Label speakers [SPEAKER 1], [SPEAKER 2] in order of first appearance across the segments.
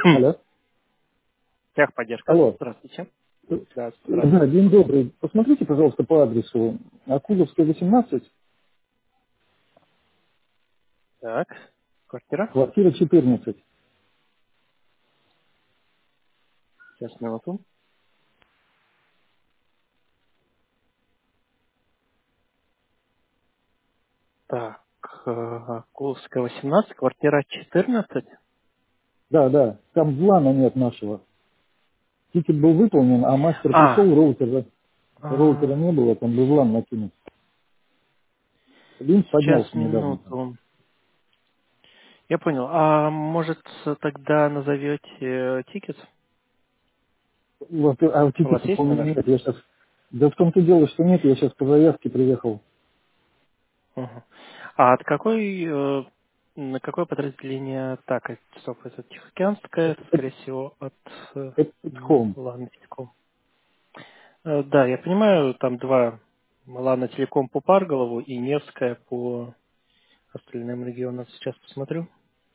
[SPEAKER 1] Алло.
[SPEAKER 2] Техподдержка.
[SPEAKER 1] Алло.
[SPEAKER 2] Здравствуйте. Да,
[SPEAKER 1] Да,
[SPEAKER 2] здравствуйте.
[SPEAKER 1] день добрый. Посмотрите, пожалуйста, по адресу Акуловская, 18,
[SPEAKER 2] Так, квартира.
[SPEAKER 1] квартира 14.
[SPEAKER 2] Сейчас, минуту. Так, Куловская, 18, квартира 14.
[SPEAKER 1] Да, да, там взлама нет нашего. Тикет был выполнен, а мастер
[SPEAKER 2] А,
[SPEAKER 1] пришел, роутера не было, там был взлам накинут. Линк
[SPEAKER 2] сейчас,
[SPEAKER 1] поднялся недавно там.
[SPEAKER 2] минуту. Я понял. А может, тогда назовете тикет?
[SPEAKER 1] Вот, а
[SPEAKER 2] У вас
[SPEAKER 1] тикета у
[SPEAKER 2] есть
[SPEAKER 1] меня
[SPEAKER 2] номер?
[SPEAKER 1] нет, я сейчас... Да в том-то дело, что нет, я сейчас по заявке приехал.
[SPEAKER 2] Мгм. А от на какое подразделение так, стоп, это Тихоокеанское, это,
[SPEAKER 1] Это,
[SPEAKER 2] скорее всего, от
[SPEAKER 1] это Home.
[SPEAKER 2] Ланы Телеком. Да, я понимаю, там два. Лана Телеком по Парголову и Невская по остальным регионам. Сейчас посмотрю.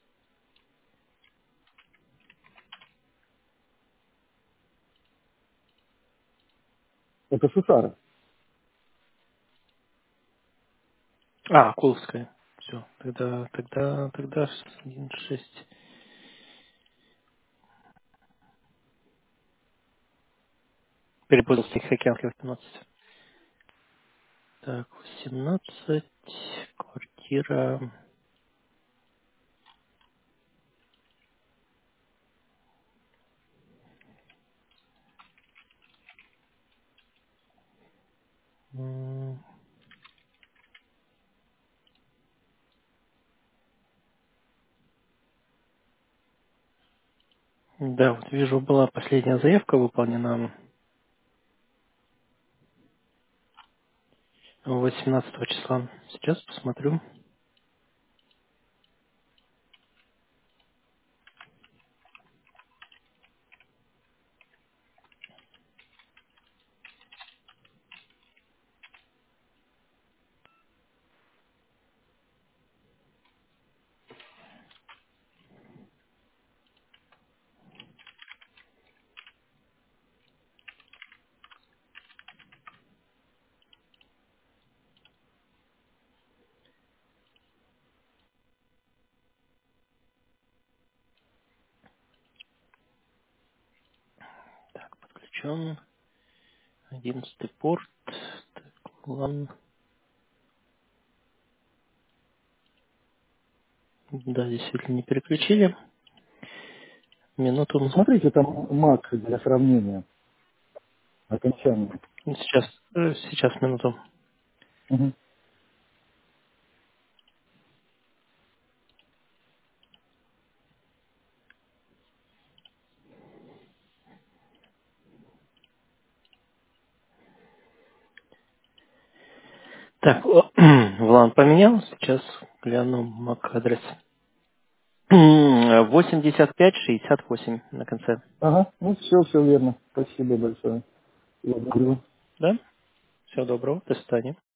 [SPEAKER 1] Это Сусара.
[SPEAKER 2] Куловская. Все, тогда 1.6. Перепутал с Тихоокеанской 18. Так, 18, квартира. м, Да, вот вижу, была последняя заявка выполнена 18 числа. Сейчас посмотрю. Так, подключен. 11 порт. Так, LAN. Да, действительно не переключили. Минуту.
[SPEAKER 1] Посмотрите, там МАК для сравнения, окончания.
[SPEAKER 2] Сейчас, минуту.
[SPEAKER 1] Мгм.
[SPEAKER 2] Так, Влан поменял. Сейчас гляну MAC-адрес. 8568 на конце.
[SPEAKER 1] Ага, ну все верно. Спасибо большое. Благодарю.
[SPEAKER 2] Да? Всего доброго. До свидания.